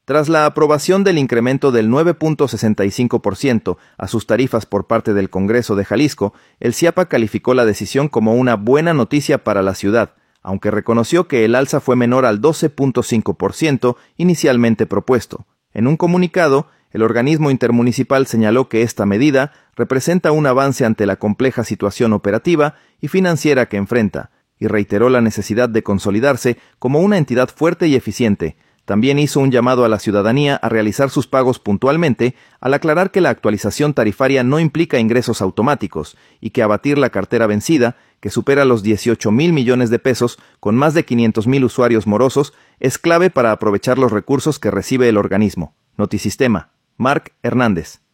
Tras la aprobación del incremento del 9.65% a sus tarifas por parte del Congreso de Jalisco, el CIAPA calificó la decisión como una buena noticia para la ciudad, aunque reconoció que el alza fue menor al 12.5% inicialmente propuesto. En un comunicado, el organismo intermunicipal señaló que esta medida representa un avance ante la compleja situación operativa y financiera que enfrenta, y reiteró la necesidad de consolidarse como una entidad fuerte y eficiente. También hizo un llamado a la ciudadanía a realizar sus pagos puntualmente, al aclarar que la actualización tarifaria no implica ingresos automáticos y que abatir la cartera vencida, que supera los 18,000 millones de pesos con más de 500,000 usuarios morosos, es clave para aprovechar los recursos que recibe el organismo. Notisistema. Marc Hernández.